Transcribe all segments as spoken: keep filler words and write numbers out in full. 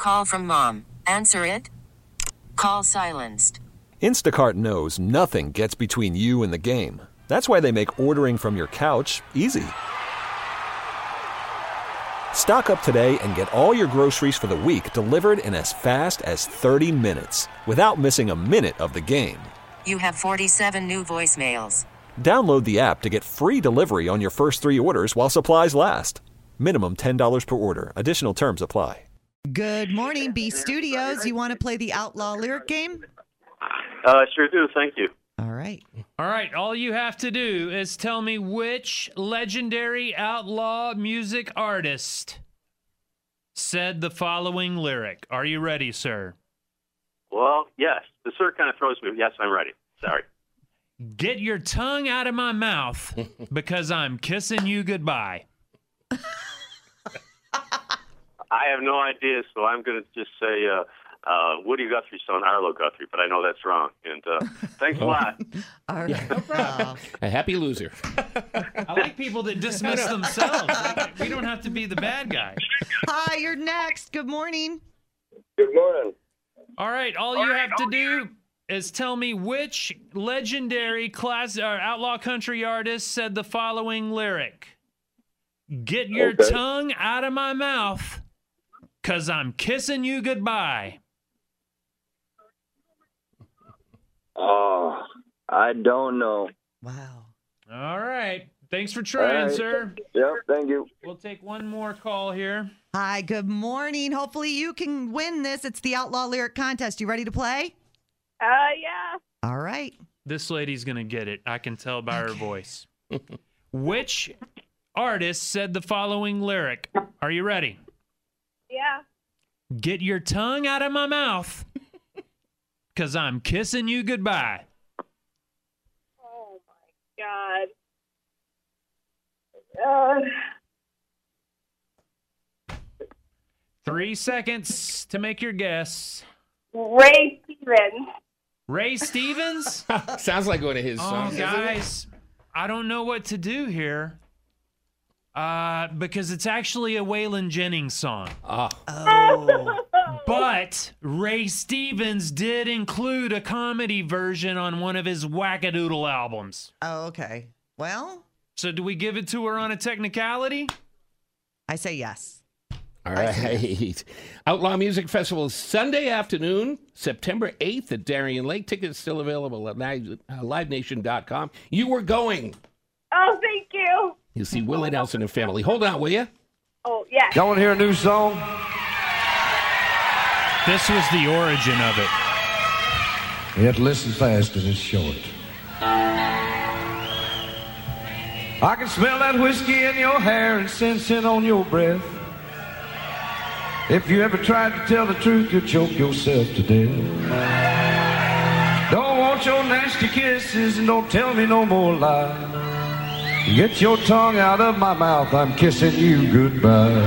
Call from mom. Answer it. Call silenced. Instacart knows nothing gets between you and the game. That's why they make ordering from your couch easy. Stock up today and get all your groceries for the week delivered in as fast as thirty minutes without missing a minute of the game. You have forty-seven new voicemails. Download the app to get free delivery on your first three orders while supplies last. Minimum ten dollars per order. Additional terms apply. Good morning, B Studios. You want to play the Outlaw Lyric game? Uh, sure do. Thank you. All right. All right. All you have to do is tell me which legendary outlaw music artist said the following lyric. Are you ready, sir? Well, yes. The sir kind of throws me. Yes, I'm ready. Sorry. Get your tongue out of my mouth because I'm kissing you goodbye. I have no idea, so I'm going to just say uh, uh, Woody Guthrie's son, Arlo Guthrie, but I know that's wrong. And uh, thanks a lot. All right. No problem. A happy loser. I like people that dismiss themselves. Like, we don't have to be the bad guy. Hi, you're next. Good morning. Good morning. All right. All you have to do is tell me which legendary class or outlaw country artist said the following lyric. Get your Okay. tongue out of my mouth, because I'm kissing you goodbye. Oh, I don't know. Wow. All right. Thanks for trying, All right. sir. Yep, thank you. We'll take one more call here. Hi, good morning. Hopefully you can win this. It's the Outlaw Lyric Contest. You ready to play? Uh, yeah. All right. This lady's going to get it. I can tell by her voice. Which artist said the following lyric? Are you ready? Yeah. Get your tongue out of my mouth, because I'm kissing you goodbye. Oh, my God. Uh, Three seconds to make your guess. Ray Stevens. Ray Stevens? Sounds like one of his Oh, songs. doesn't it? guys, I don't know what to do here. Uh, because it's actually a Waylon Jennings song. Ah, Oh. But Ray Stevens did include a comedy version on one of his Wackadoodle albums. Oh, okay. Well, So do we give it to her on a technicality? I say yes. all right. Outlaw Music Festival Sunday afternoon, September eighth at Darien Lake. Tickets still available at live nation dot com. You were going. Oh, thank you. You'll see Willie Nelson and family. Hold on, will you? Oh, yeah. Y'all want to hear a new song? This was the origin of it. You have to listen fast because it's short. I can smell that whiskey in your hair and sense it on your breath. If you ever tried to tell the truth, you'll choke yourself to death. Don't want your nasty kisses and don't tell me no more lies. Get your tongue out of my mouth, I'm kissing you goodbye.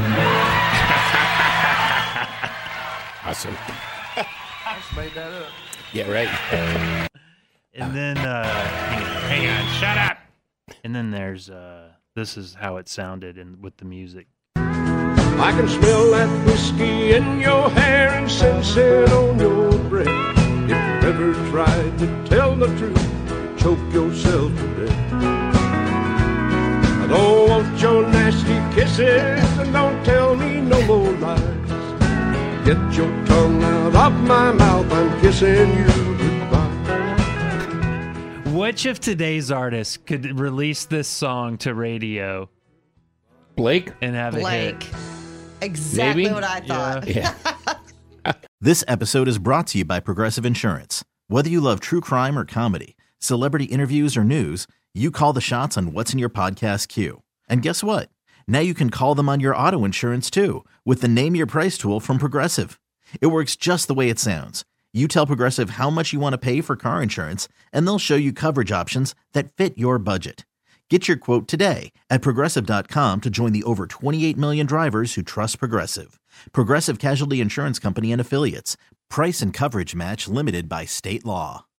Awesome. I just made that up. Yeah, right. And then, uh, hang on, hang on, shut up. And then there's, uh, this is how it sounded in, with the music. I can smell that whiskey in your hair and sense it on your breath. If you ever tried to tell the truth, choke yourself to death. I don't want your nasty kisses and don't tell me no more lies. Get your tongue out of my mouth, I'm kissing you goodbye. Which of today's artists could release this song to radio? Blake? And have Blake. it hit? Exactly Maybe? what I thought. Yeah. This episode is brought to you by Progressive Insurance. Whether you love true crime or comedy, celebrity interviews or news, you call the shots on what's in your podcast queue. And guess what? Now you can call them on your auto insurance too with the Name Your Price tool from Progressive. It works just the way it sounds. You tell Progressive how much you want to pay for car insurance, and they'll show you coverage options that fit your budget. Get your quote today at Progressive dot com to join the over twenty-eight million drivers who trust Progressive. Progressive Casualty Insurance Company and Affiliates. Price and coverage match limited by state law.